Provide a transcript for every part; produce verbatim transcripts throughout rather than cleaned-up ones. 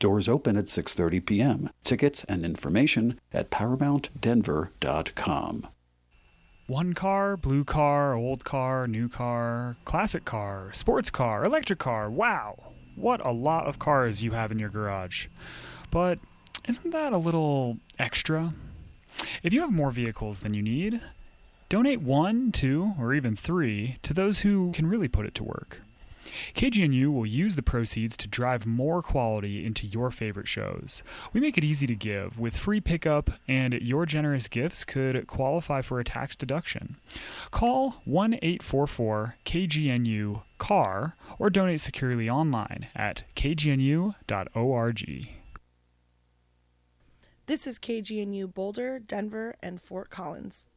Doors open at six thirty p.m. Tickets and information at paramount denver dot com. One car, blue car, old car, new car, classic car, sports car, electric car. Wow, what a lot of cars you have in your garage. But isn't that a little extra? If you have more vehicles than you need, donate one, two, or even three to those who can really put it to work. K G N U will use the proceeds to drive more quality into your favorite shows. We make it easy to give with free pickup, and your generous gifts could qualify for a tax deduction. Call one eight four four K G N U C A R or donate securely online at k g n u dot org. This is K G N U Boulder, Denver, and Fort Collins.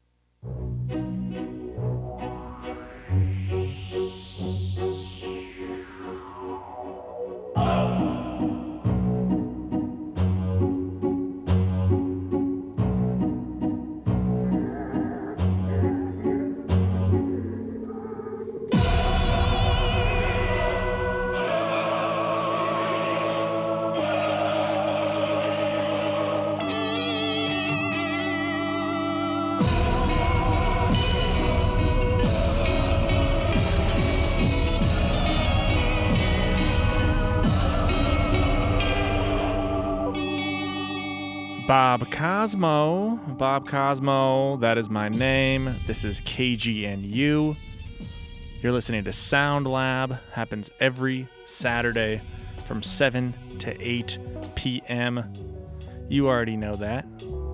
Bob Cosmo, Bob Cosmo, that is my name. This is K G N U. You're listening to Sound Lab. Happens every Saturday from seven to eight p.m. You already know that.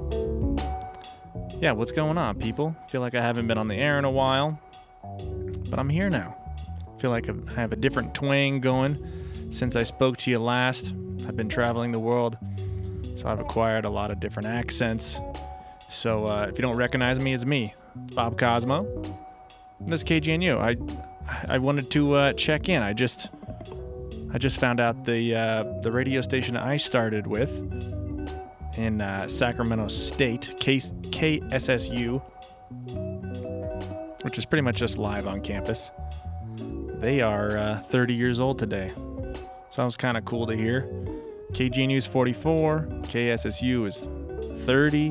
Yeah, what's going on, people? Feel like I haven't been on the air in a while, but I'm here now. Feel like I have a different twang going since I spoke to you last. I've been traveling the world, so I've acquired a lot of different accents. So uh, if you don't recognize me, it's me, Bob Cosmo. This is K G N U. I I wanted to uh, check in. I just I just found out the uh, the radio station I started with in uh, Sacramento State, K- KSSU, which is pretty much just live on campus. They are uh, thirty years old today. Sounds kind of cool to hear. K G N U is forty-four, K S S U is thirty.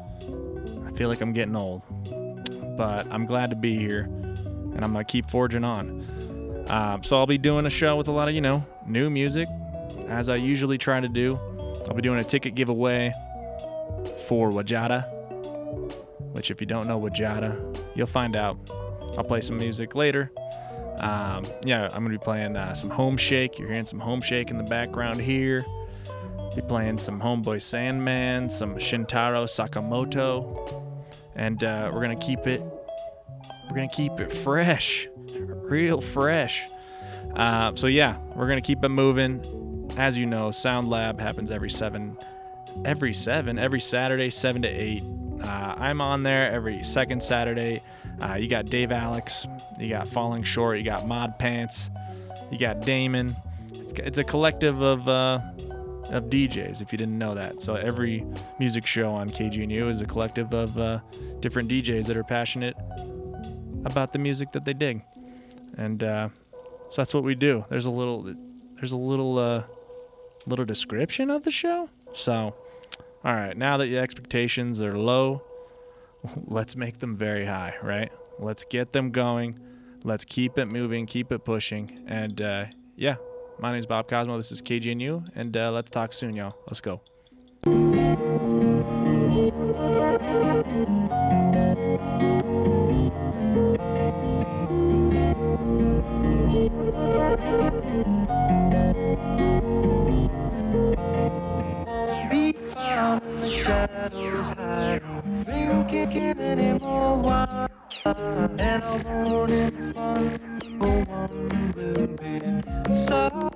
I feel like I'm getting old, but I'm glad to be here, and I'm going to keep forging on. Um, so I'll be doing a show with a lot of, you know, new music, as I usually try to do. I'll be doing a ticket giveaway for Wajada, which if you don't know Wajada, you'll find out. I'll play some music later. Um, yeah, I'm going to be playing uh, some Home Shake. You're hearing some Home Shake in the background here. Be playing some Homeboy Sandman, some Shintaro Sakamoto, and uh, we're going to keep it, we're going to keep it fresh, real fresh. Uh, so yeah, we're going to keep it moving. As you know, Sound Lab happens every seven, every seven, every Saturday, seven to eight. Uh, I'm on there every second Saturday. Uh, you got Dave Alex, you got Falling Short, you got Mod Pants, you got Damon. It's, it's a collective of uh, of D Js, if you didn't know that. So every music show on K G N U is a collective of uh, different D Js that are passionate about the music that they dig, and uh, so that's what we do. There's a little, there's a little, uh, little description of the show. So, all right, now that your expectations are low, let's make them very high, right? Let's get them going. Let's keep it moving, keep it pushing. And uh, yeah, my name is Bob Cosmo. This is K G N U, and uh, let's talk soon, y'all. Let's go. Be found in the shadows hiding, drinking anymore wine, and I wanted fun, no one will be sorrow.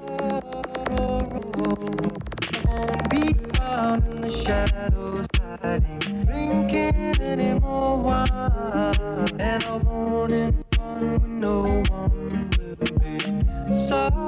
Won't be found in the shadows hiding, drinking anymore wine, and I wanted fun, no one will be sorrow.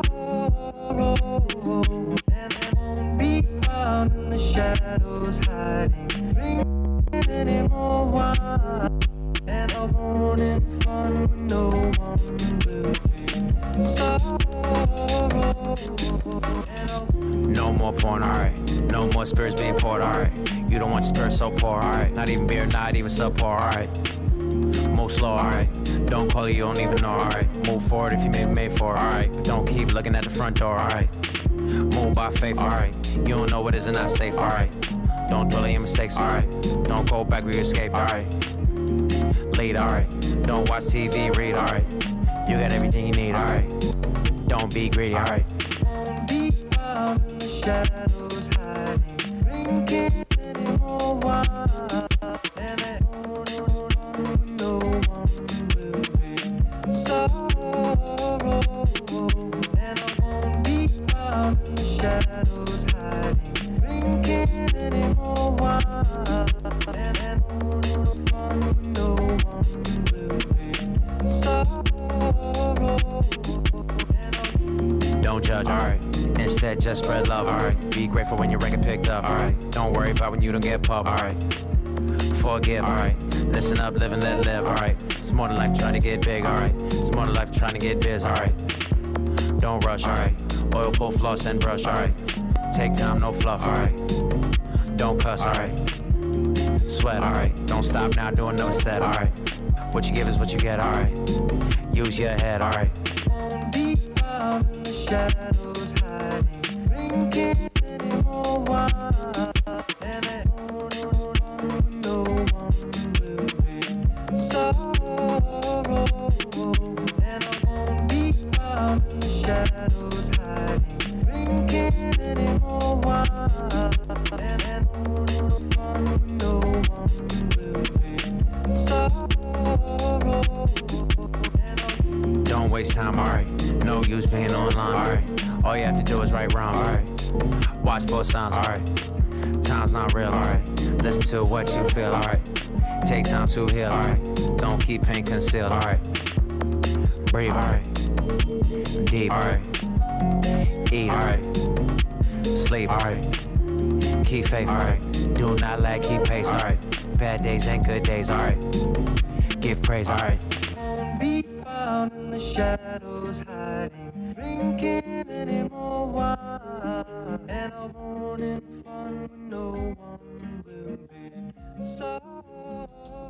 And I won't be found in the shadows hiding, drinking anymore wine, and I wanted fun, no one will be sorrow. And I No more more porn, alright. No more spirits being poured, alright. You don't want your spirits so poor, alright. Not even beer, not even subpar, alright. Move slow, alright. Don't call it, you don't even know, alright. Move forward if you made made for, alright. But don't keep looking at the front door, alright. Move by faith, alright. You don't know what is and not safe, alright. Don't dwell on your mistakes, alright. Don't go back where you escape, alright. Lead, alright. Don't watch T V, read, alright. You got everything you need, alright. Don't be greedy, alright. Deep out in the shadows hiding, drinking any more wine. And I know no one will be sorrow. And I'm on deep out in the shadows hiding, drinking any more wine. And I know no one will be sorrow. Don't judge, alright. Instead, just spread love, alright. Be grateful when your record picked up, alright. Don't worry about when you don't get pub, alright. Forgive, alright. Listen up, live and let live, alright. It's more than life trying to get big, alright. It's more than life trying to get biz, alright. Don't rush, alright. Oil, pull, floss, and brush, alright. Take time, no fluff, alright. Don't cuss, alright. Sweat, alright. Don't stop now, do another set, alright. What you give is what you get, alright. Use your head, alright. Deep out in the shadows hiding, drinking any more wine. And I know no one will be sorrow. And I'm on deep out in the shadows hiding, drinking any more wine. And I know no one will be sorrow. Don't waste time, alright. No use being online, alright. All you have to do is write rhymes, alright. Watch for signs, alright. Time's not real, alright. Listen to what you feel, alright. Take time to heal, alright. Don't keep pain concealed, alright. Breathe, alright. Deep, alright. Eat, alright. Sleep, alright. Keep faith, alright. Do not lag, keep pace, alright. Bad days and good days, alright. Give praise, alright. Deep out in the shadows hiding, drinking any more wine. And I won't in fun when no one will be sorrow.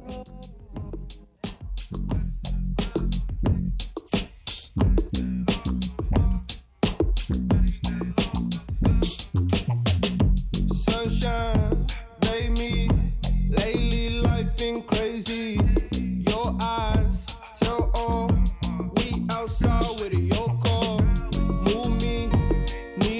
Sunshine, bathe me. Lately life been crazy. Your eyes tell all. We outside with a your call. Move me, need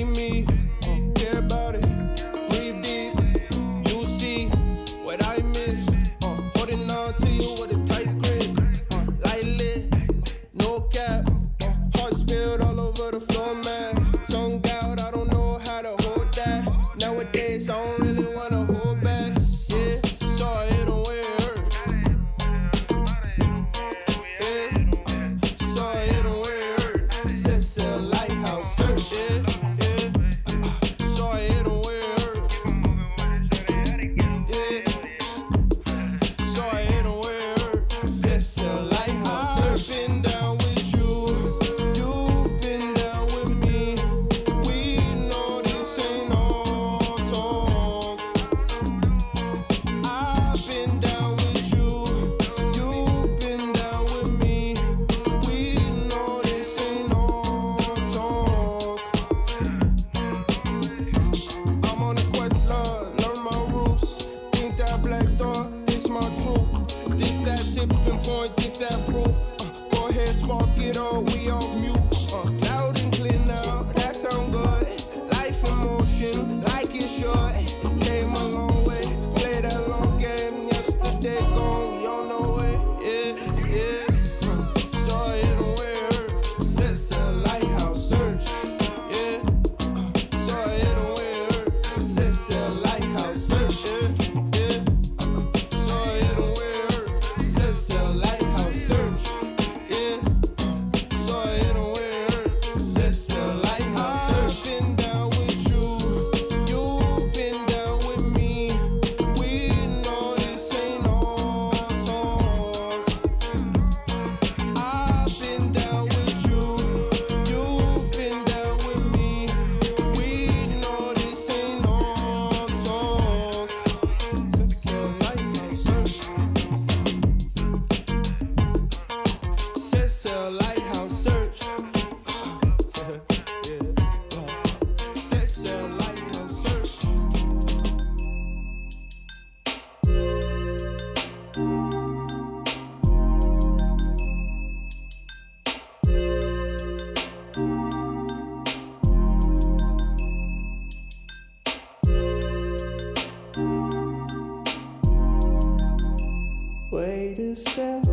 yourself.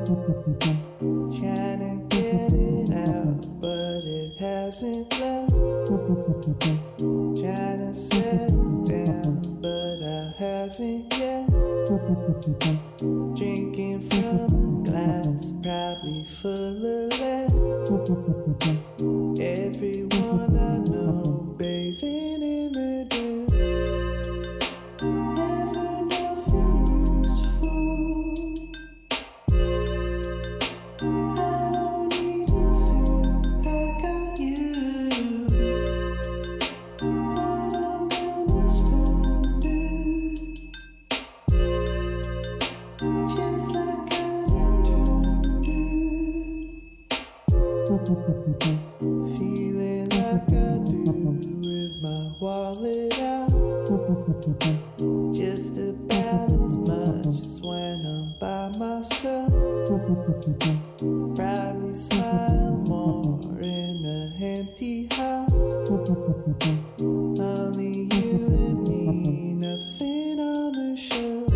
Trying to get it out, but it hasn't left. Trying to settle down, but I haven't yet. Drinking from a glass, probably full of lead. Everyone I know bathing in their dead. Never nothing useful. I don't need a thing, I got you. But I'm gonna spend it just like I intended. Feeling like I do with my wallet out. Just about as much as when I'm by myself. Probably smile more in an empty house. Only you and me, nothing on the shelf.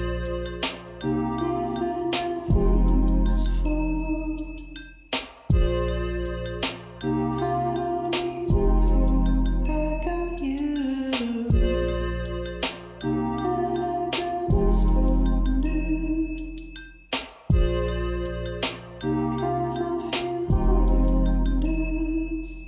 Never nothing useful. I don't need a thing, I got you. And I'm gonna spend it. 'Cause I feel horrendous.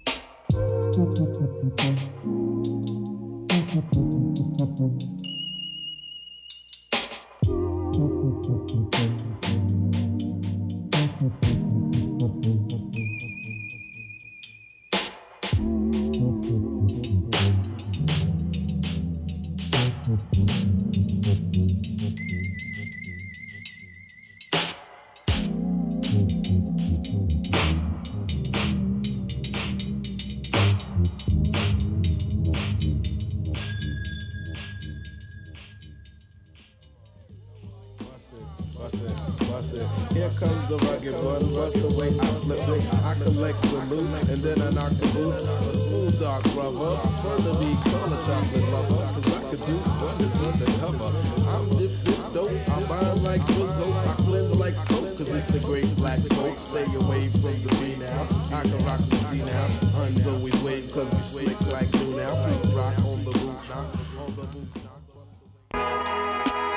Bust it, bust it. Here comes the rugged one. Bust the way I flip it. I collect the loot and then I knock the boots. A smooth dark rubber. Prefer to be called a chocolate lover. Cause I could do wonders undercover. I'm dip dip dope. I bind like Rizzo. I cleanse like soap. Cause it's the great black folk. Stay away from the B now. I can rock the C now. Huns always wave cause I'm slick like new now. People rock on the boot now. On the boot now. Bust the way.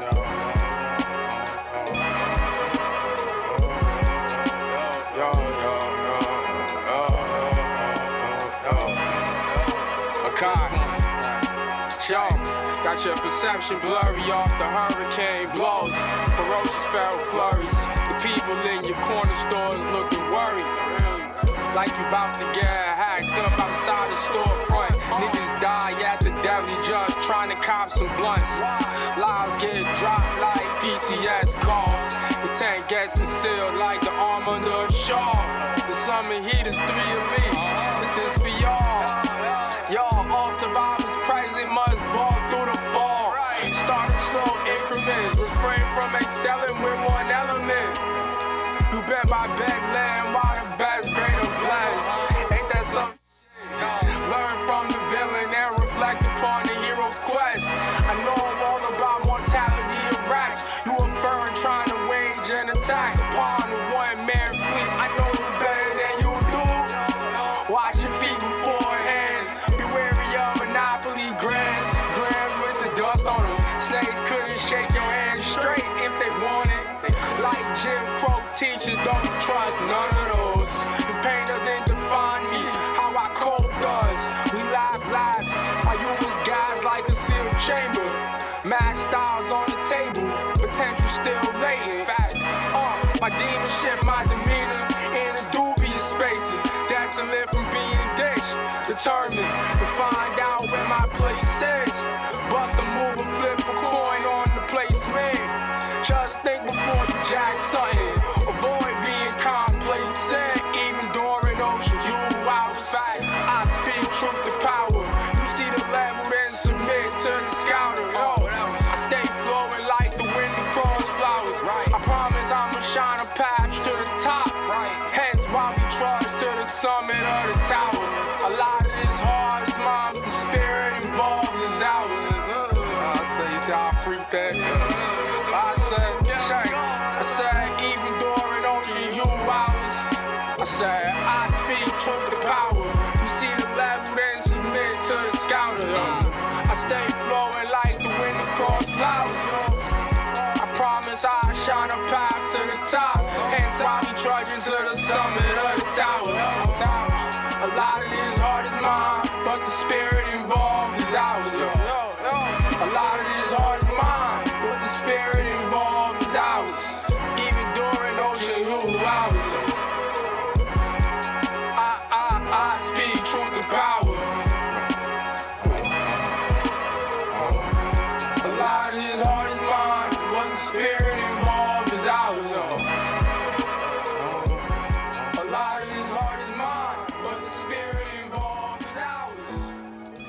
Yo, got your perception blurry off the hurricane blows. Ferocious feral flurries. The people in your corner stores looking worried. Like you about to get hacked up outside the storefront. Niggas die at the deli just trying to cop some blunts. Lives get dropped like P C S calls. The tank gets concealed like the arm under a shawl. The summer heat is three elite. This is for y'all. Y'all all survivors present must ball through the fall. Start in slow increments. Refrain from excelling with one element. You bet my bed land while the best greater bless. Ain't that some shit? Learn from the villain and reflect upon the hero's quest. I know all about mortality of rats. You a fern trying to wage an attack upon a one-man fleet. I know you better than you do. Wash your feet before hands. Be wary of monopoly grams. Grams with the dust on them. Snakes couldn't shake your hand straight if they wanted. Like Jim Crow teachers, don't trust none of those. Cause pain doesn't define me, how I cope does. We laugh last, I use guys like a sealed chamber. Mad styles on the table, potential still latent. Fact, uh, my demon shift my demeanor in the dubious spaces. Desolate from being ditched, determined to find out where my place is. Bust a move and flip a coin on the placement. Just think before you jack something. Avoid being complacent. Even during oceans, you out facts. I speak truth to power. You see the level, then submit to the scouter. Yo, I stay flowing like the wind across flowers. I promise I'ma shine a path to the top. Hence why we trudge to the summit of the tower. A lot of this hard is mine, but the spirit involved is ours. I say, you see how I freak that? I said, check. to the scouter. I stay flowing like the wind across flowers. I promise I'll shine a path to the top. Hence I'll be trudging to the summit of the tower. A lot of this heart is mine, but the spirit involved is ours. Yo. A lot of this heart is mine, but the spirit involved is ours. Even during ocean rule hours. I, I, I speak truth to power. A lot of this heart is mine, but the spirit involved is ours. A lot of this heart is mine, but the spirit involved is ours.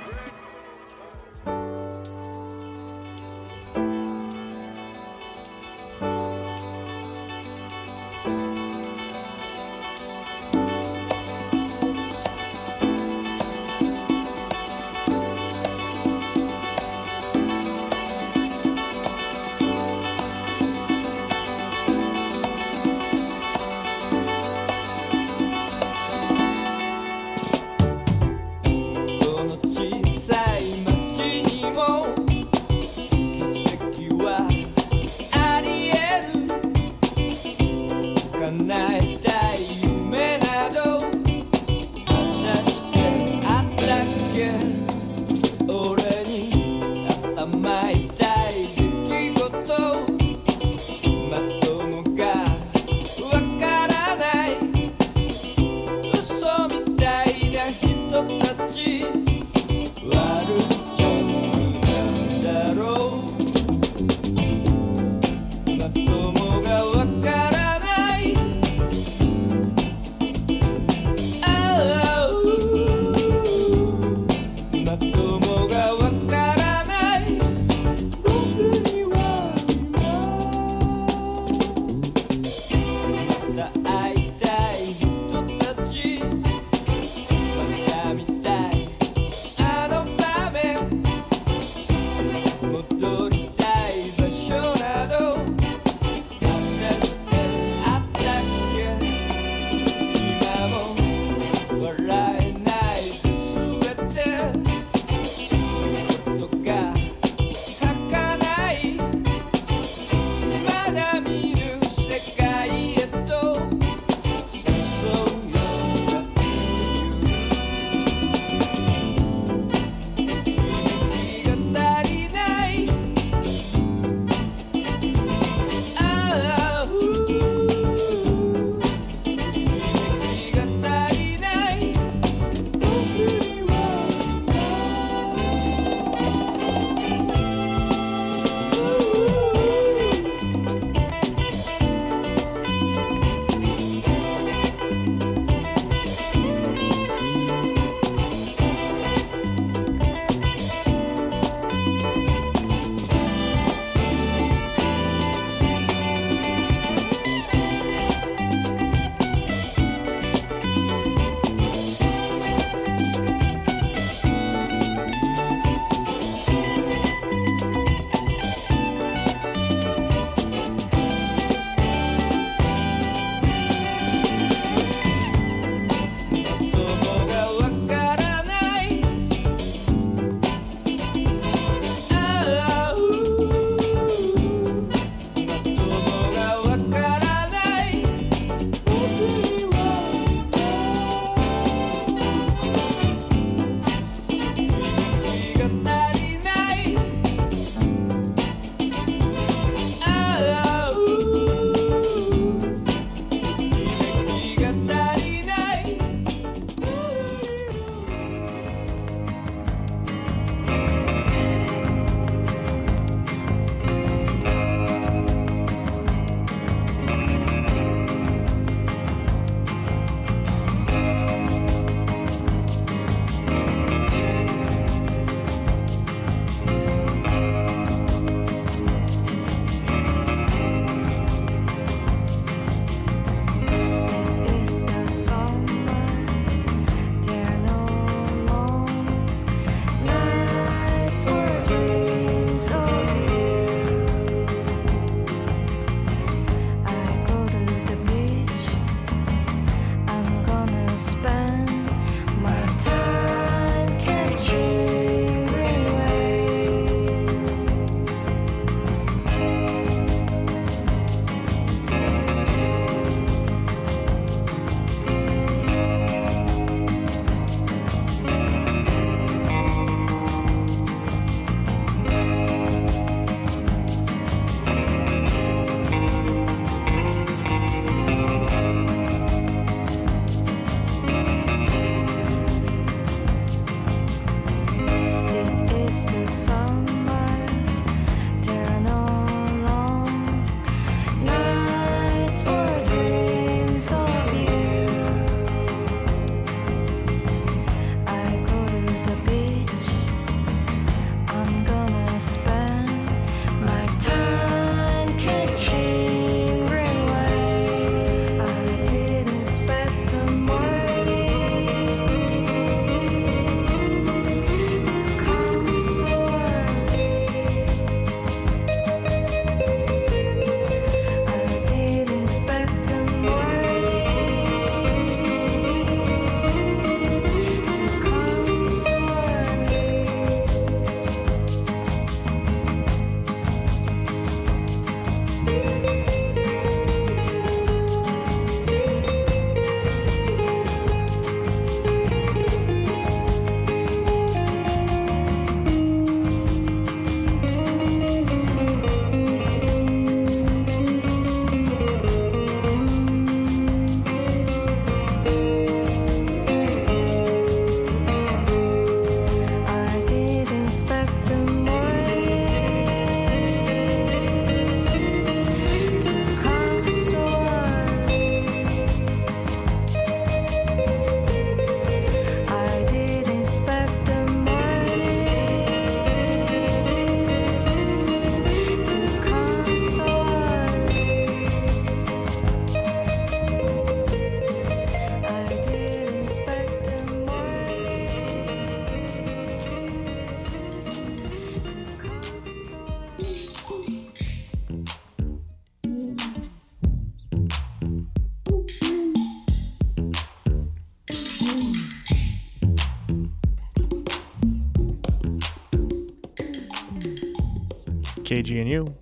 K G N U.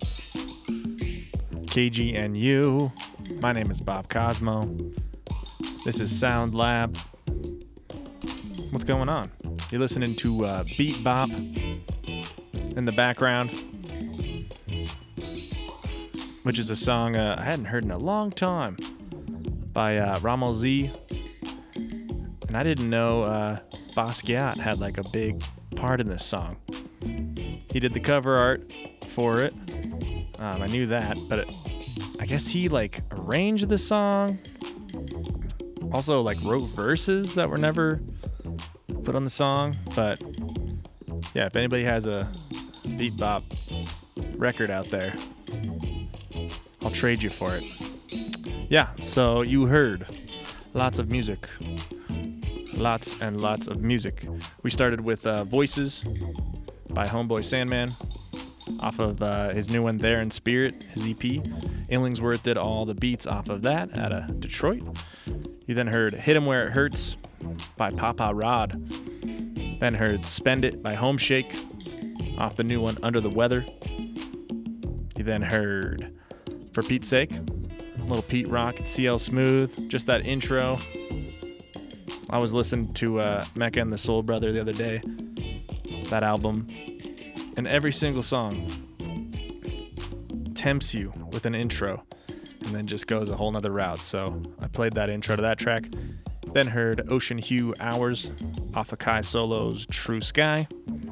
K G N U. My name is Bob Cosmo. This is Sound Lab. What's going on? You're listening to uh, Beat Bop in the background, which is a song uh, I hadn't heard in a long time by uh, Ramo Z. And I didn't know uh, Basquiat had like a big part in this song. He did the cover art for it. Um, I knew that, but it, I guess he like arranged the song. Also like wrote verses that were never put on the song. But yeah, if anybody has a Beat Bop record out there, I'll trade you for it. Yeah, so you heard lots of music. Lots and lots of music. We started with uh, Voices by Homeboy Sandman off of uh, his new one, There in Spirit, his E P. Illingsworth did all the beats off of that out of Detroit. You then heard Hit 'Em Where It Hurts by Papa Rod. Then heard Spend It by Homeshake off the new one, Under the Weather. You then heard For Pete's Sake, little Pete Rock and C L Smooth, just that intro. I was listening to uh, Mecca and the Soul Brother the other day, that album, and every single song tempts you with an intro and then just goes a whole nother route. So I played that intro to that track, then heard Ocean Hue Hours off of Kai Solo's True Sky.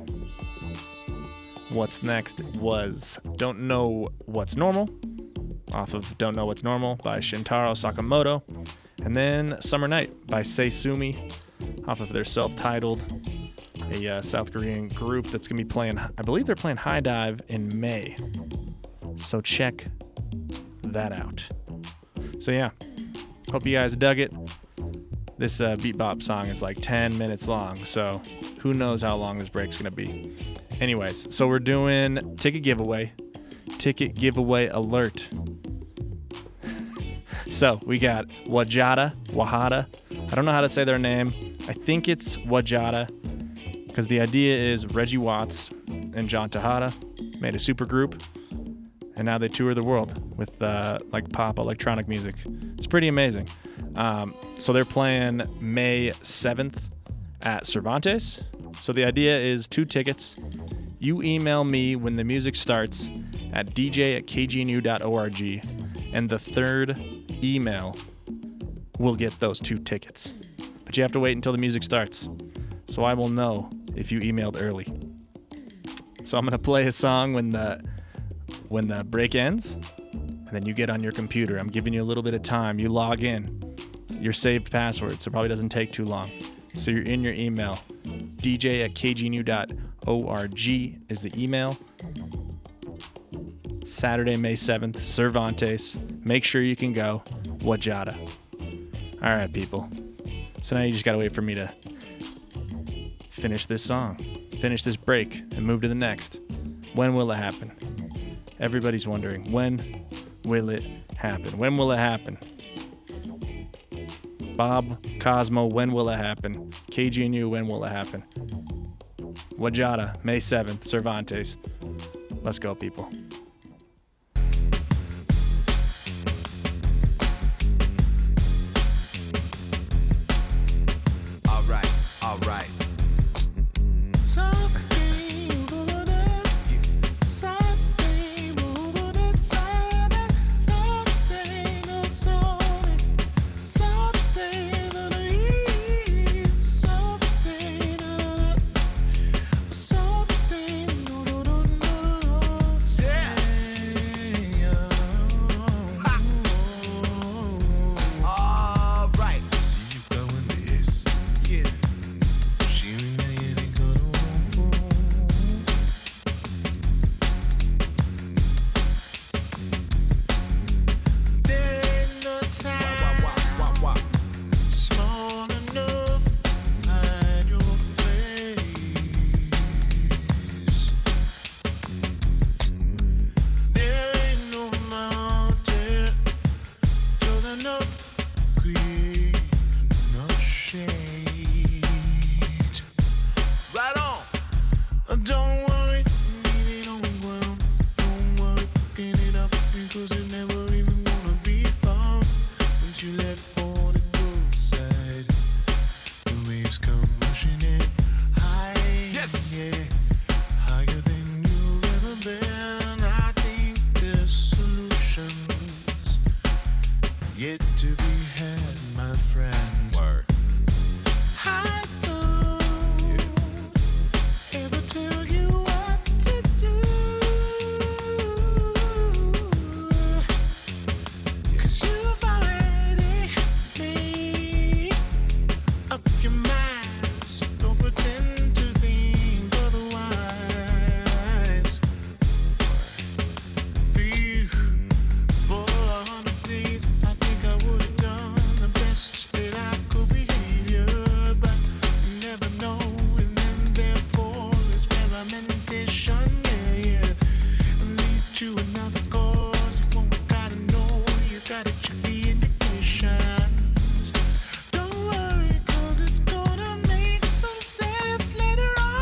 What's next was Don't Know What's Normal off of Don't Know What's Normal by Shintaro Sakamoto. And then Summer Night by Seisumi off of their self-titled, a uh, South Korean group that's going to be playing, I believe they're playing High Dive in May. So check that out. So yeah, hope you guys dug it. This uh, Beat Bop song is like ten minutes long, so who knows how long this break's going to be. Anyways, so we're doing ticket giveaway. Ticket giveaway alert. So we got Wajada, Wahada. I don't know how to say their name. I think it's Wajada, because the idea is Reggie Watts and John Tejada made a super group, and now they tour the world with uh, like pop electronic music. It's pretty amazing. Um, so they're playing May seventh at Cervantes. So the idea is two tickets. You email me when the music starts at d j at k g n u dot org, and the third email will get those two tickets. But you have to wait until the music starts, so I will know if you emailed early. So I'm going to play a song when the when the break ends, and then you get on your computer. I'm giving you a little bit of time. You log in. Your saved password, so it probably doesn't take too long. So you're in your email. d j at k g n u dot org is the email. Saturday, May seventh, Cervantes. Make sure you can go. Wajada. All right, people. So now you just got to wait for me to finish this song, finish this break, and move to the next. When will it happen? Everybody's wondering, when will it happen? When will it happen? Bob, Cosmo, when will it happen? K G N U, when will it happen? Wajada, May seventh, Cervantes. Let's go, people. All right, all right. 'cause you're never even gonna be found once you left for the cold side. The waves come rushing in high, yes, yeah, higher than you've ever been. I think there's solutions yet to be had, my friend. Word. I don't ever tell you what to do, 'cause you've already made up your mind, so don't pretend to think otherwise. For a hundred days, I think I would have done the best that I could behave, but you never know, and then therefore experimentation, yeah, yeah, and lead to another cause. You won't gotta know, you gotta check the indications. Don't worry, 'cause it's gonna make some sense later on.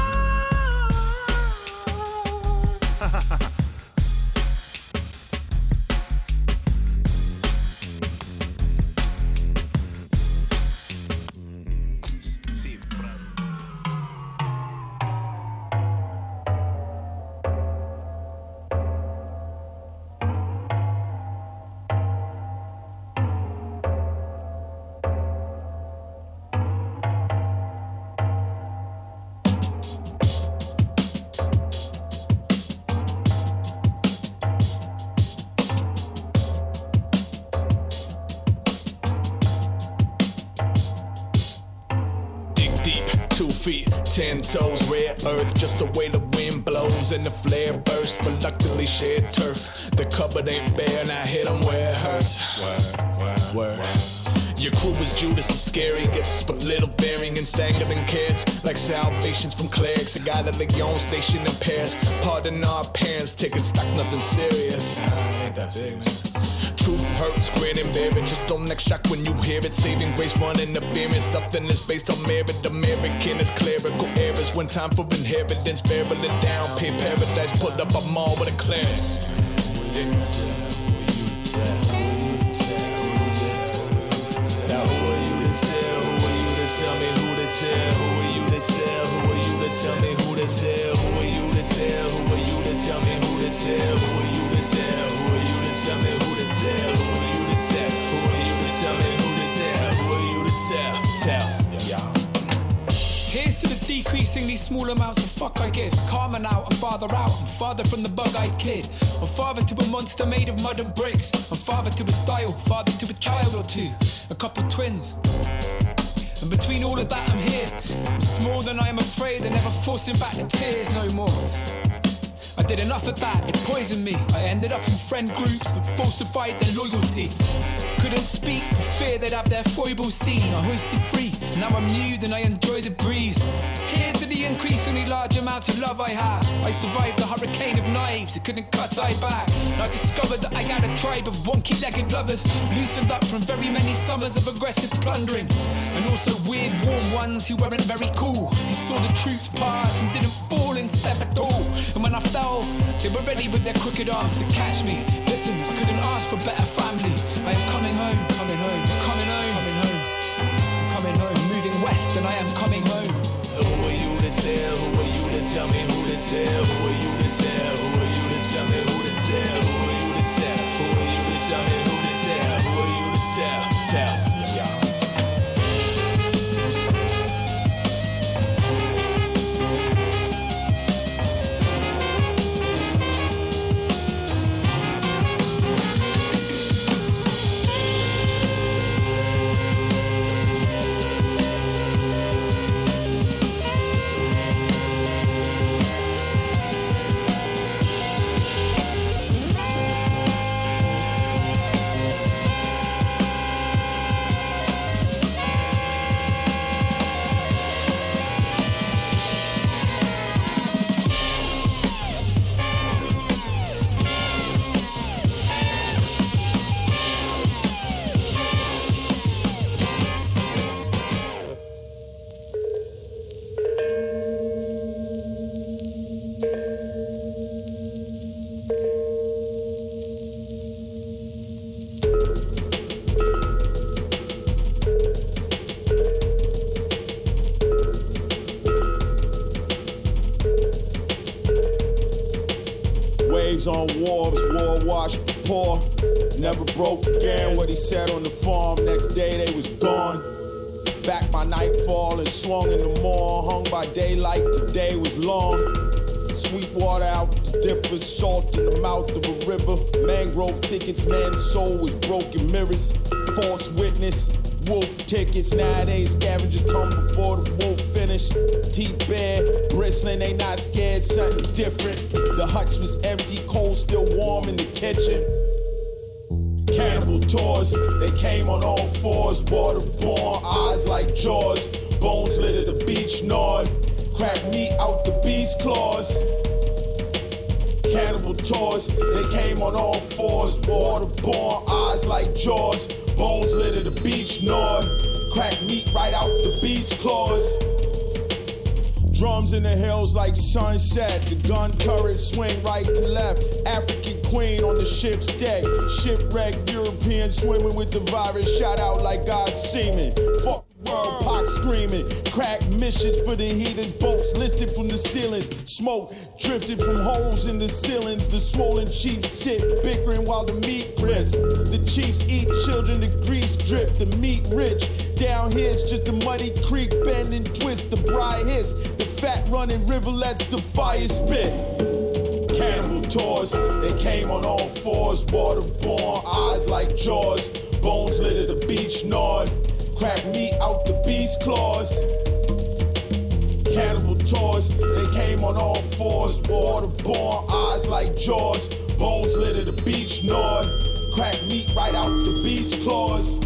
Sí, Dig deep, two feet, ten toes, rare earth, just the way the wind blows and the flare bursts, reluctantly shared turf. The cupboard ain't bare, and I hit 'em where it hurts. Word, word, word. Your crew is Judas is scary, gets but little bearing and staggering kids like salvations from clerics. I got a Leon station in Paris. Pardon our parents, taking stock, nothing serious. Ain't that big, man. Truth hurts, grin and bear it. Just don't act shocked when you hear it. Saving grace, running the bearings. Nothing is based on merit. American is clerical errors. One time for inheritance, barreling down. Pay paradise, put up a mall with a clearance. Now who are you to tell? Who are you to tell me who to tell? Who are you to tell? Who are you to tell me who to tell? Who are you to tell? Who are you to tell me who to tell? Who are you to tell? Who are you to tell me who to tell? Who are you to tell? Who are you to tell me who to tell? Who are you to tell? Tell. Yeah. Here's to the decreasingly small amounts of fuck I give. Karma now, I'm farther out. I'm farther from the bug-eyed kid. I'm father to a monster made of mud and bricks. I'm father to a style, father to a child or two. A couple of twins. And between all of that I'm here. I'm small than I am afraid, and never forcing back the tears no more. I did enough of that, it poisoned me. I ended up in friend groups that falsified their loyalty. Couldn't speak for fear they'd have their foibles seen. I hoisted free, now I'm nude and I enjoy the breeze. Here's to the increasingly large amounts of love I have. I survived the hurricane of knives, it couldn't cut I back. And I discovered that I had a tribe of wonky-legged lovers, loosened up from very many summers of aggressive plundering. And also weird warm ones who weren't very cool. Who saw the troops pass and didn't fall in step at all. And when I fell, they were ready with their crooked arms to catch me. Listen, I couldn't ask for better family. I am coming home, coming home, coming home, coming home, coming home, moving west, and I am coming home. Who are you to tell? Who are you to tell me who to tell? Who are you to tell? Who are you to tell me who to tell? Who are you to tell? Who are you to tell me who to tell? Who are you to tell? Tell. Yeah. Graves on wharves, war washed the poor. Never broke again what he said on the farm. Next day they was gone. Back by nightfall and swung in the morn. Hung by daylight, the day was long. Sweet water out the dippers, salt in the mouth of a river. Mangrove thickets, man's soul was broken mirrors. False witness, wolf tickets. Nowadays scavengers come before the wolf finish. Teeth bare, bristling, they not scared, something different. The huts was empty, cold still warm in the kitchen. Cannibal tours, they came on all fours. Waterborne, eyes like jaws. Bones litter the beach, gnawed. Crack meat out the beast claws. Cannibal tours, they came on all fours. Waterborne, eyes like jaws. Bones litter the beach, gnawed. Crack meat right out the beast claws. Drums in the hills like sunset. The gun turret swing right to left. African queen on the ship's deck. Shipwrecked European swimming with the virus. Shot out like God's semen. Fuck the world, Pac screaming. Crack missions for the heathens. Boats listed from the ceilings. Smoke drifted from holes in the ceilings. The swollen chiefs sit bickering while the meat crisp. The chiefs eat children, the grease drip. The meat rich. Down here it's just a muddy creek. Bend and twist, the bride hiss. The fat running rivulets, the fire spit. Cannibal tours, they came on all fours. Waterborne, eyes like jaws. Bones litter the beach, gnawed. Crack meat out the beast claws. Cannibal tours, they came on all fours. Waterborne, eyes like jaws. Bones litter the beach, gnawed. Crack meat right out the beast claws.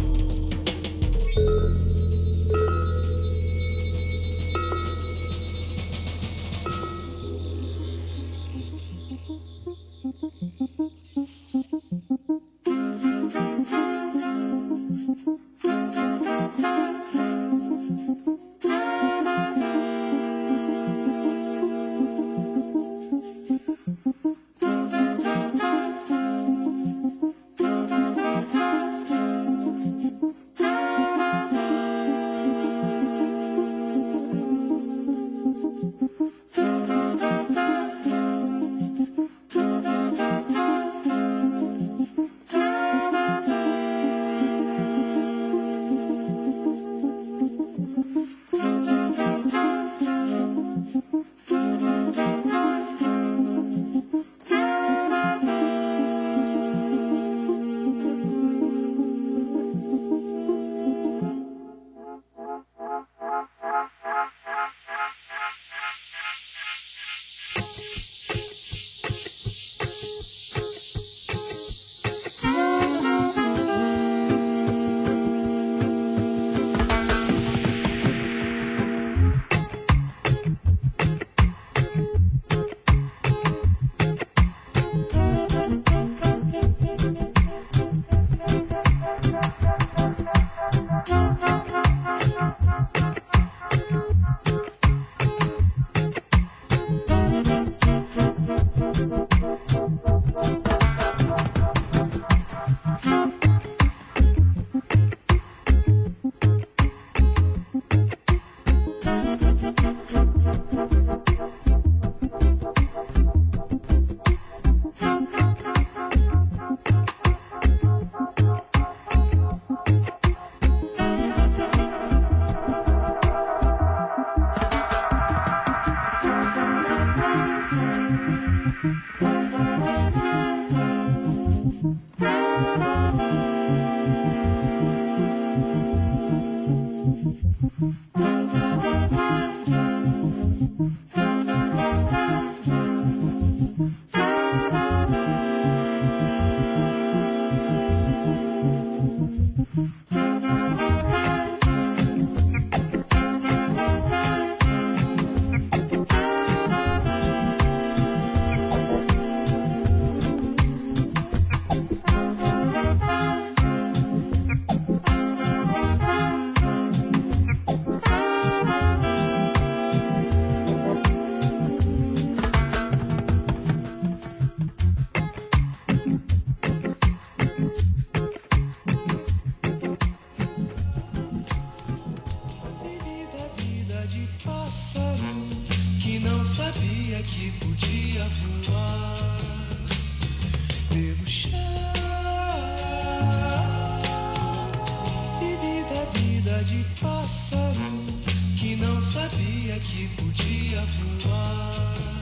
Sabia que podia voar. Devo vivi da vida de pássaro que não sabia que podia voar.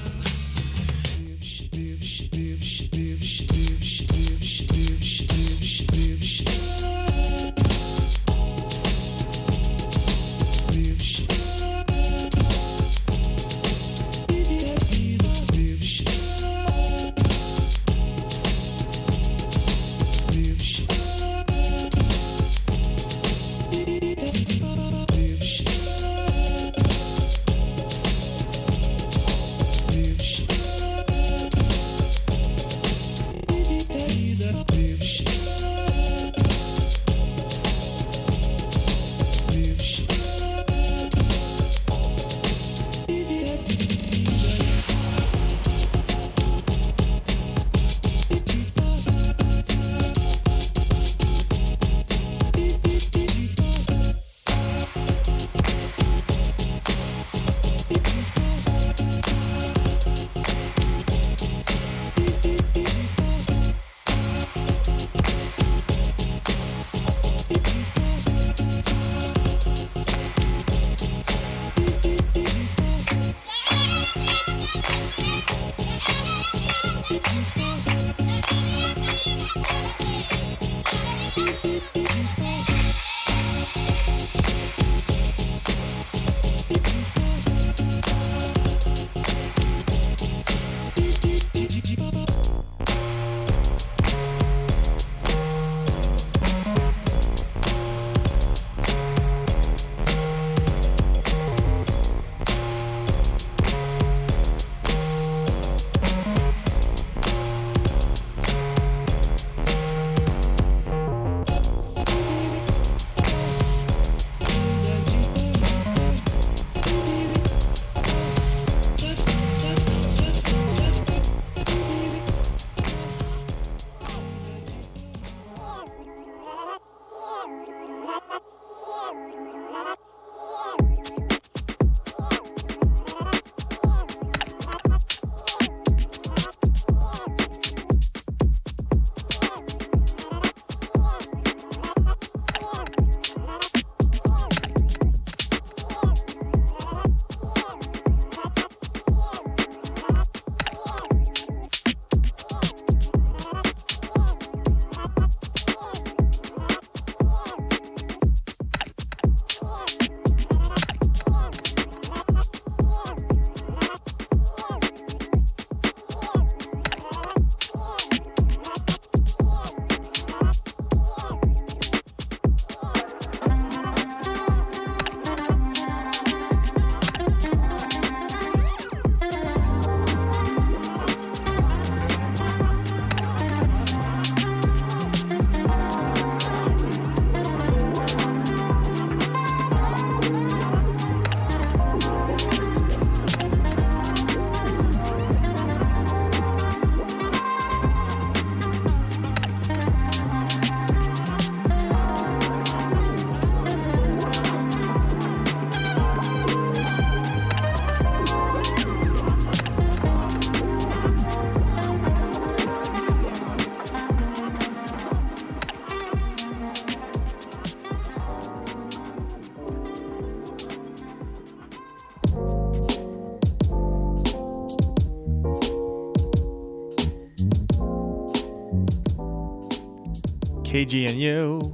K G N U.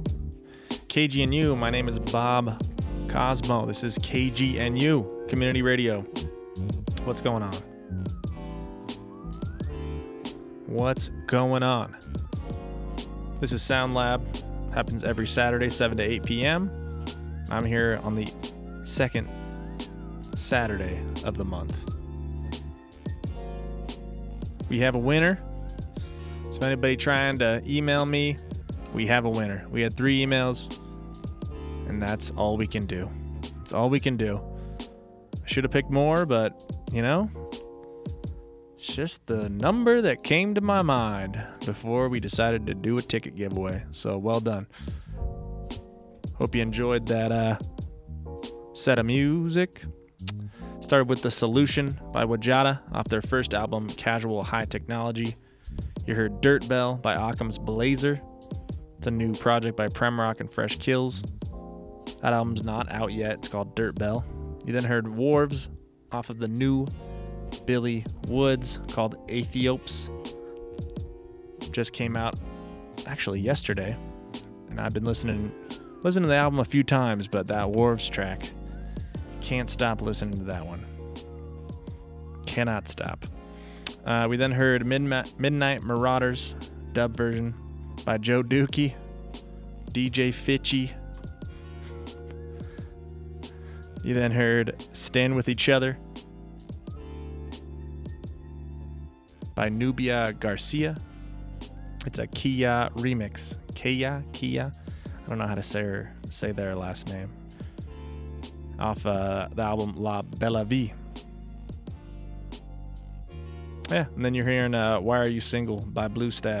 K G N U, my name is Bob Cosmo. This is K G N U, Community Radio. What's going on? What's going on? This is Sound Lab. Happens every Saturday, seven to eight p.m. I'm here on the second Saturday of the month. We have a winner. So anybody trying to email me, we have a winner. We had three emails, and that's all we can do. That's all we can do. I should have picked more, but, you know, it's just the number that came to my mind before we decided to do a ticket giveaway. So well done. Hope you enjoyed that uh, set of music. Started with The Solution by Wajada off their first album, Casual High Technology. You heard Dirt Bell by Occam's Blazer. It's a new project by Premrock and Fresh Kills. That album's not out yet. It's called Dirt Bell. You then heard Wharves off of the new Billy Woods called Aethiopes. Just came out actually yesterday, and I've been listening listening to the album a few times, but that Wharves track, can't stop listening to that one. Cannot stop. Uh, we then heard Midnight, Midnight Marauders dub version by Joe Dookie, D J Fitchy. You then heard Stand With Each Other by Nubia Garcia. It's a Kia remix. Kia? Kia? I don't know how to say her, say their last name. Off uh, the album La Bella Vie. Yeah, and then you're hearing uh, Why Are You Single by Blue Stab.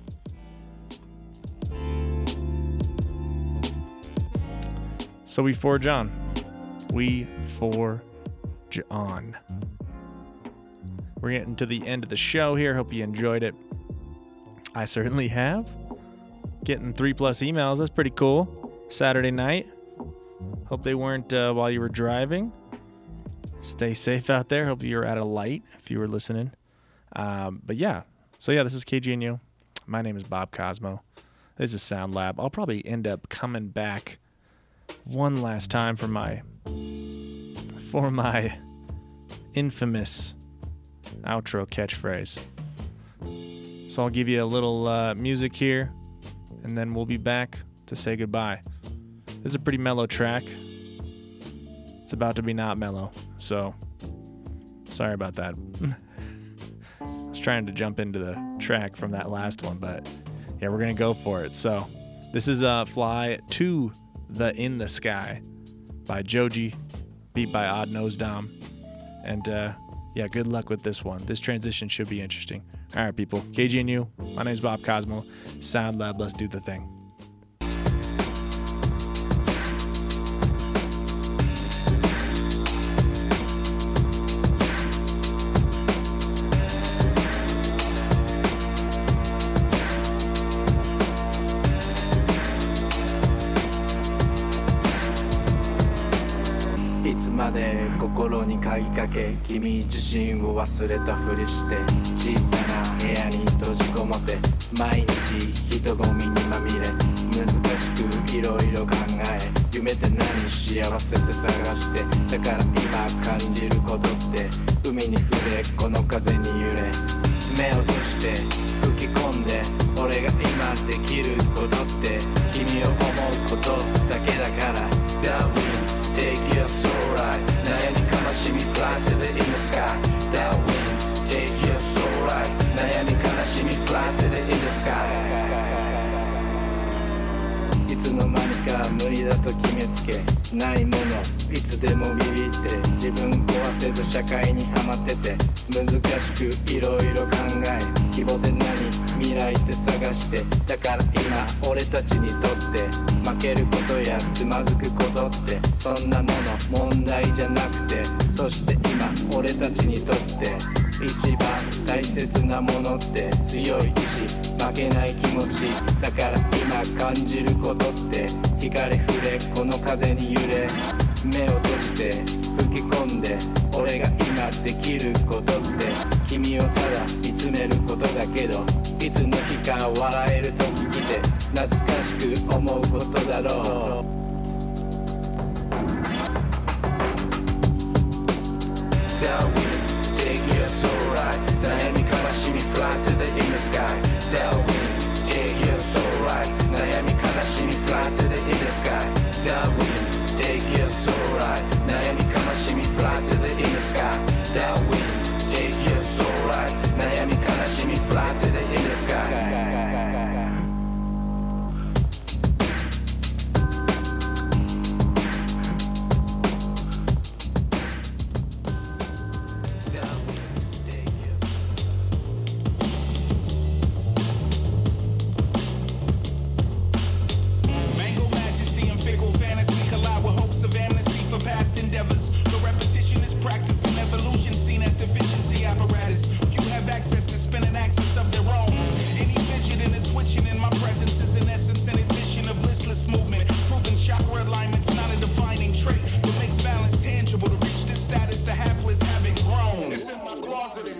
So we forge on. We forge on. We're getting to the end of the show here. Hope you enjoyed it. I certainly have. Getting three plus emails. That's pretty cool. Saturday night. Hope they weren't uh, while you were driving. Stay safe out there. Hope you were at a light if you were listening. Um, but yeah. So yeah, this is K G N U. My name is Bob Cosmo. This is Sound Lab. I'll probably end up coming back one last time for my for my infamous outro catchphrase. So I'll give you a little uh, music here, and then we'll be back to say goodbye. This is a pretty mellow track. It's about to be not mellow, so sorry about that. I was trying to jump into the track from that last one, but yeah, we're gonna go for it. So this is uh, Fly to the In the Sky by Joji, beat by Odd Nose Dom. And uh, yeah, good luck with this one. This transition should be interesting. All right, people. K G N U. My name is Bob Cosmo. Sound Lab. Let's do the thing. いつまで心に鍵かけ君自身を忘れたふりして小さな部屋に閉じこもって毎日人混みにまみれ難しくいろいろ考え夢って何幸せって探してだから今感じることって海に触れこの風に揺れ目を閉じて吹き込んで俺が今できることって君を思うことだけだから Darwin take your soul right 悩み悲しみ fly to the inner sky Darwin take your soul right 悩み悲しみ fly to the inner sky いつの間にか無理だと決めつけないものいつでもビビって自分壊せず社会にはまってて難しくいろいろ考え希望で何未来って探してだから今俺たちにとって負けることやつまずくことってそんなもの問題じゃなくてそして今俺たちにとって一番大切なものって強い意志負けない気持ちだから今感じることって光触れこの風に揺れ目を閉じて吹き込んで俺が今できることって君をただ見つめることだけどいつの日か笑える時来て懐かしく思うことだろう悩み悲しみ fly to the inner sky Darwin take your soul right 悩み悲しみ fly to the inner sky Darwin take your soul right 悩み悲しみ fly to the inner sky Darwin take your soul right 悩み悲しみ fly to the inner sky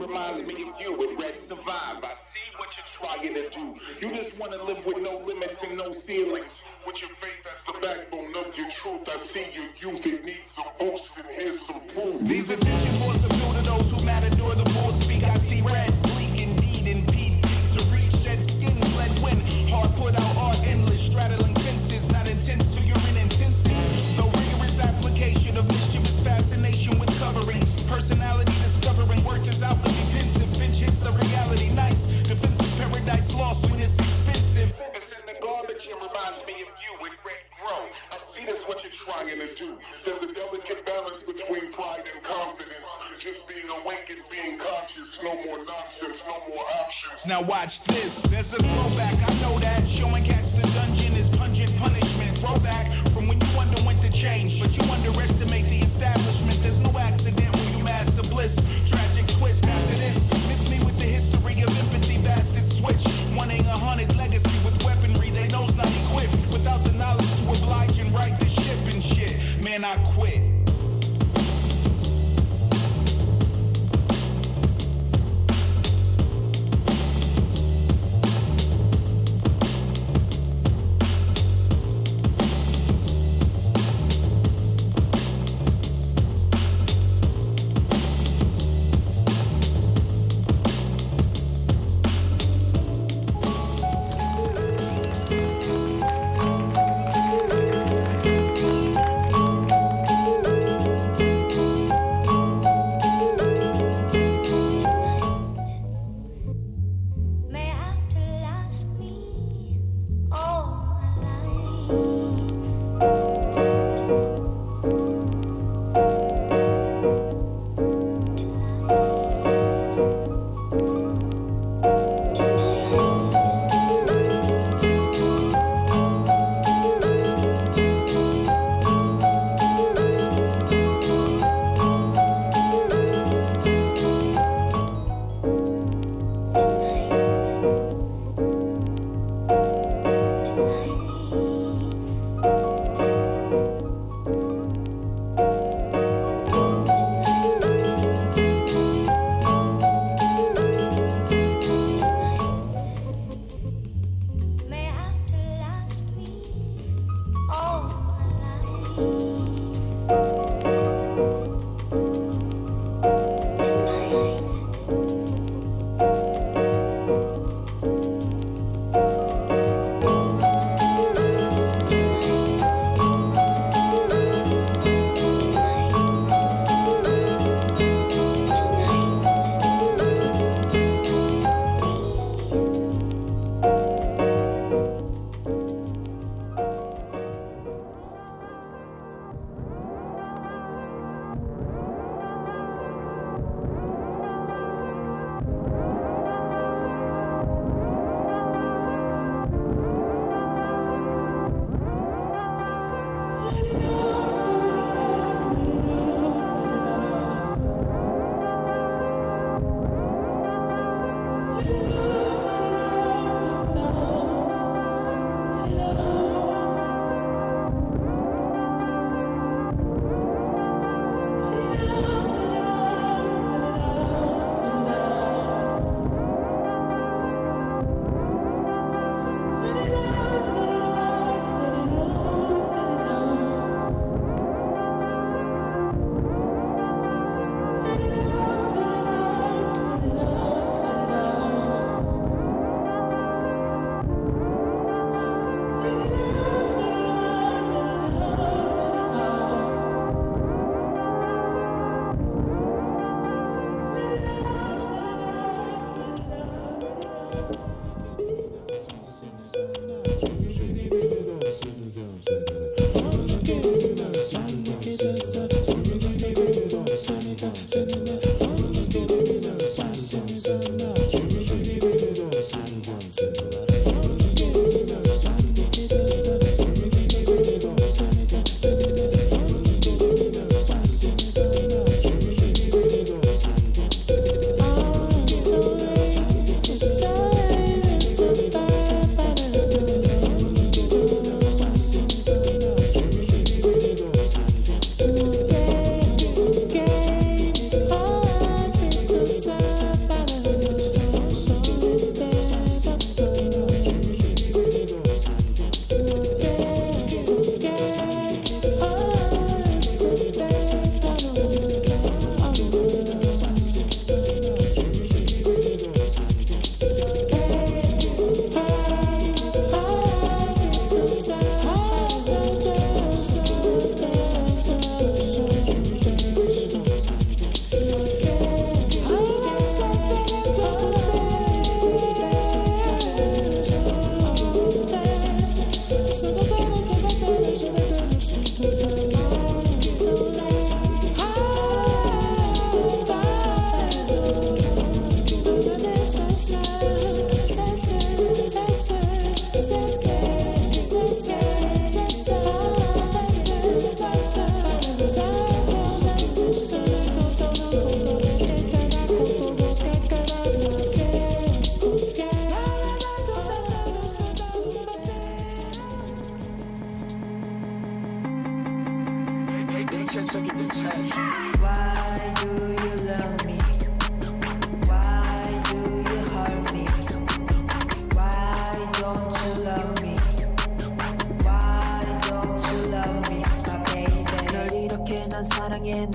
reminds me of you with Red Survive. I see what you're trying to do. You just want to live with no limits and no ceilings. With your faith as the backbone of your truth, I see your youth. It needs a boost, and here's some proof. These attention boards appeal to those who matter during the bull speak. I see red, bleak, indeed, and beat. To reach, shed skin, bled wind. Hard put out, art endless, straddling fences. Not intense to urine intensive. The rigorous application of mischievous fascination with covering. Personality discovering, work is alchemy, pensive. Pinch hits a reality, nice. Defensive paradise lost when it's expensive. It's in the garbage, it reminds me of you with Red Grow. I see that's what you're trying to do. There's a delicate balance between pride and confidence. Just being awake and being conscious. No more nonsense, no more options. Now watch this, there's a throwback, I know that. Showing cats the dungeon is pungent punishment. Throwback from when you underwent the change, but you underestimate the establishment. There's no accident when you master bliss. Tragic twist after this. Miss me with the history of empathy, bastard switch. Wanting a haunted legacy with weaponry they know's not equipped. Without the knowledge to oblige and right the ship and shit. Man, I quit. Say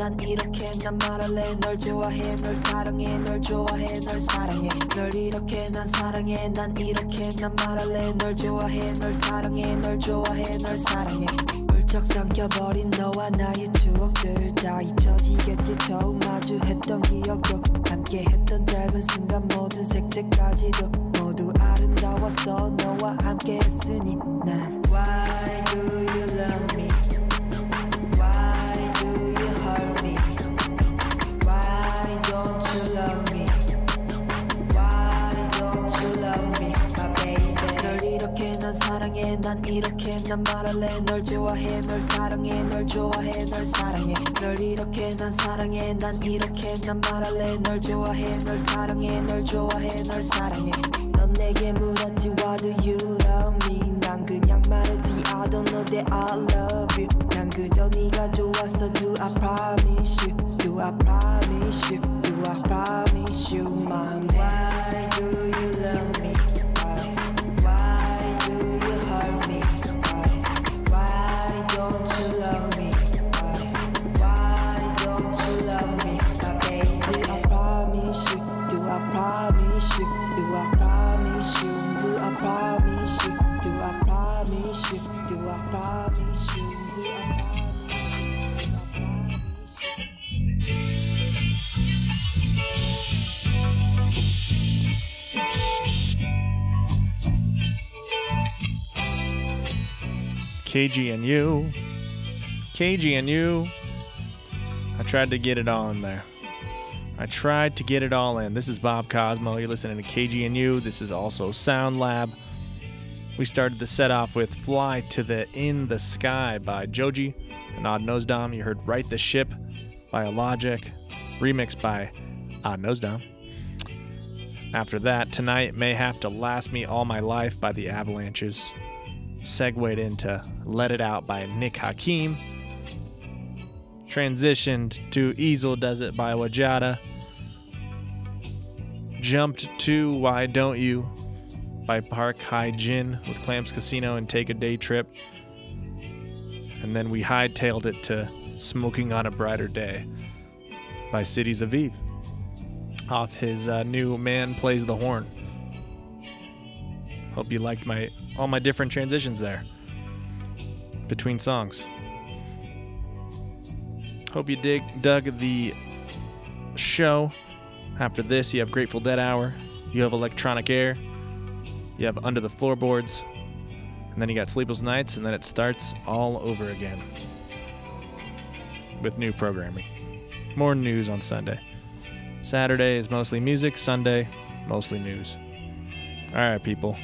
난 이렇게 난 말할래 널 좋아해 널 사랑해 널 좋아해 널 사랑해 널 이렇게 난 사랑해 난 이렇게 난 말할래 널 좋아해 널 사랑해 널 좋아해 널 사랑해 훌쩍 삼켜버린 너와 나의 추억들 다 잊혀지겠지 처음 마주했던 기억도 함께했던 짧은 순간 모든 색채까지도 모두 아름다웠어 너와 함께했으니 난 Why do you love me? Why do you hurt me? Why don't you love me? Why don't you love me? My baby 널 이렇게 난 사랑해 난 이렇게 난 말할래 널 좋아해 널 사랑해 널 좋아해 널 사랑해 널 이렇게 난 사랑해 난 이렇게 난 말할래 널 좋아해 널 사랑해 널 좋아해 널 사랑해 넌 내게 물었지 Why do you love me? 난 그냥 말했지 I don't know that I love you 난 그저 네가 좋았어 Do I promise you? Do I promise you? Do I promise you? My man Why do you love me? Why, why do you hurt me? Why, why don't you love me? Why, why don't you love me? My baby Do I promise you? Do I promise you? Do I promise you? Do I promise you? Do I promise you? Do I promise you? Do I K G N U. K G N U. I tried to get it all in there. I tried to get it all in. This is Bob Cosmo. You're listening to K G N U. This is also Sound Lab. We started the set off with Fly to the In the Sky by Joji and Odd Nose Dom. You heard Right the Ship by Illogic, remixed by Odd Nose Dom. After that, Tonight May Have to Last Me All My Life by the Avalanches. Segued into Let It Out by Nick Hakim. Transitioned to Easel Does It by Wajada. Jumped to Why Don't You by Park Hye Jin with Clams Casino and Take a Day Trip. And then we hightailed it to Smoking on a Brighter Day by Cities of Eve off his uh, new Man Plays the Horn. Hope you liked my all my different transitions there between songs. Hope you dig dug the show. After this, you have Grateful Dead Hour, you have Electronic Air, you have Under the Floorboards, and then you got Sleepless Nights, and then it starts all over again with new programming. More news on Sunday. Saturday is mostly music, Sunday, mostly news. All right, people.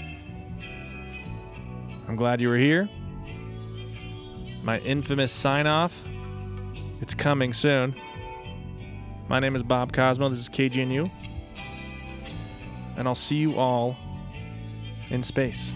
I'm glad you were here. My infamous sign-off, it's coming soon. My name is Bob Cosmo. This is K G N U. And I'll see you all in space.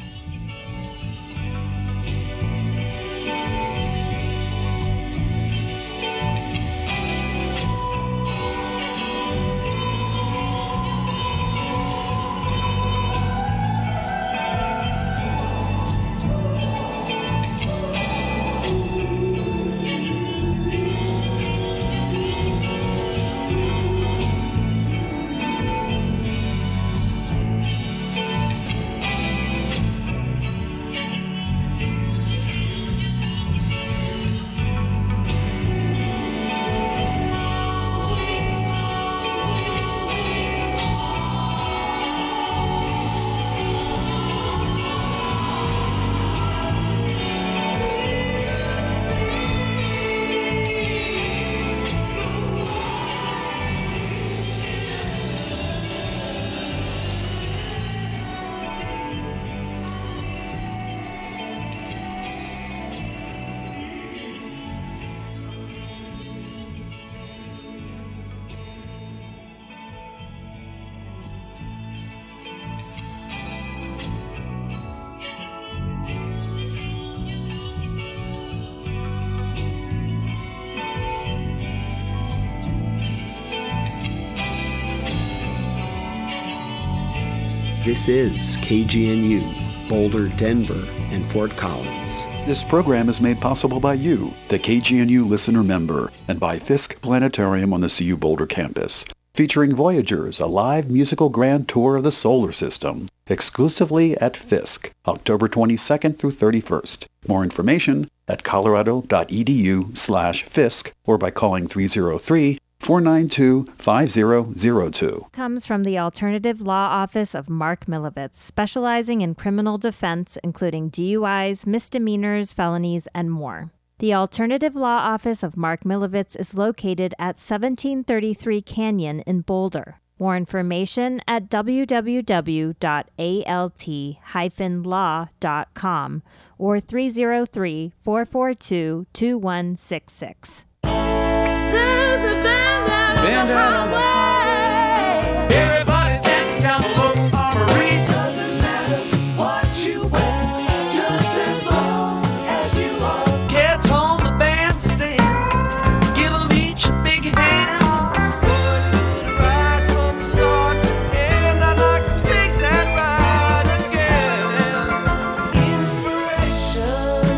This is K G N U, Boulder, Denver, and Fort Collins. This program is made possible by you, the K G N U listener member, and by Fisk Planetarium on the C U Boulder campus, featuring Voyagers, a live musical grand tour of the solar system, exclusively at Fisk, October twenty-second through thirty-first. More information at colorado.edu slash Fisk or by calling three oh three, four nine two, five oh oh two. Comes from the Alternative Law Office of Mark Milovitz, specializing in criminal defense, including D U Is, misdemeanors, felonies, and more. The Alternative Law Office of Mark Milovitz is located at seventeen thirty-three Canyon in Boulder. More information at w w w dot a l t dash law dot com or three oh three, four four two, two one six six. There's a band out on the highway. Everybody's dancing down the look armory. Doesn't matter what you wear, just as long as you are. Gets on the bandstand, give them each a big hand. Put it right from the start, and I'd like to take that ride again. Inspiration,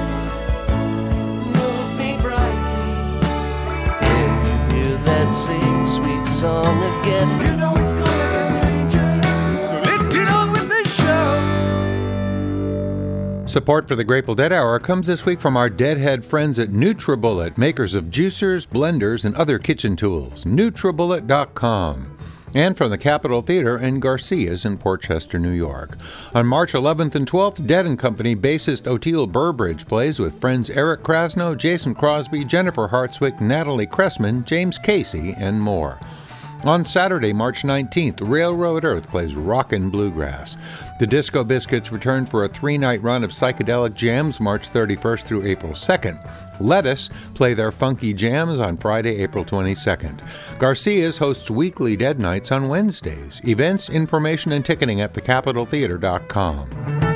move me brightly. When you hear that same sweet song again, you know it's gonna get stranger. So let's get on with the show. Support for the Grateful Dead Hour comes this week from our Deadhead friends at NutriBullet, makers of juicers, blenders, and other kitchen tools. NutriBullet dot com. And from the Capitol Theater and Garcia's in Port Chester, New York. On March eleventh and twelfth, Dead and Company bassist Oteil Burbridge plays with friends Eric Krasno, Jason Crosby, Jennifer Hartswick, Natalie Cressman, James Casey, and more. On Saturday, March nineteenth, Railroad Earth plays Rockin' Bluegrass. The Disco Biscuits return for a three-night run of psychedelic jams March thirty-first through April second. Lettuce play their funky jams on Friday, April twenty-second. Garcia's hosts weekly Dead Nights on Wednesdays. Events, information, and ticketing at the capitol theater dot com.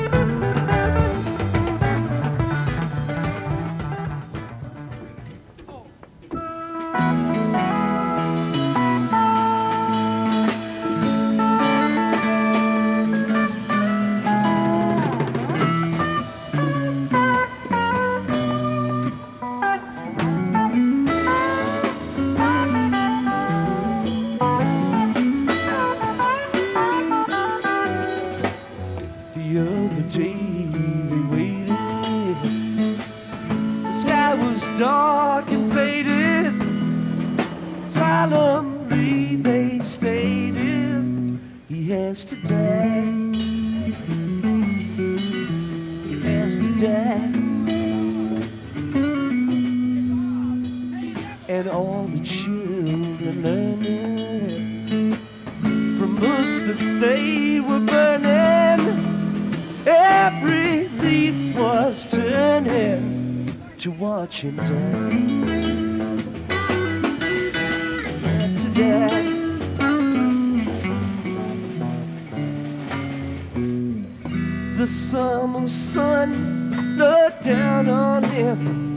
The other day they waited. The sky was dark and faded. Solemnly they stated he has to die. He has to die. And all the children learning from books that they were burning. Every leaf was turning to watch him die. To die. The summer sun looked down on him.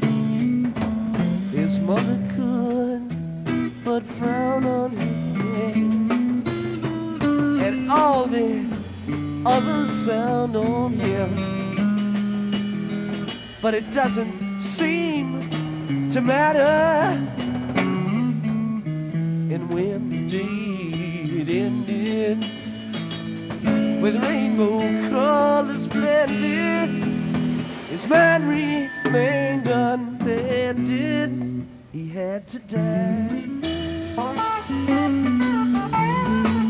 His mother could but frown on him. And all the other sound on him, but it doesn't seem to matter. And when the day it ended, with rainbow colors blended, his mind remained unbended. He had to die.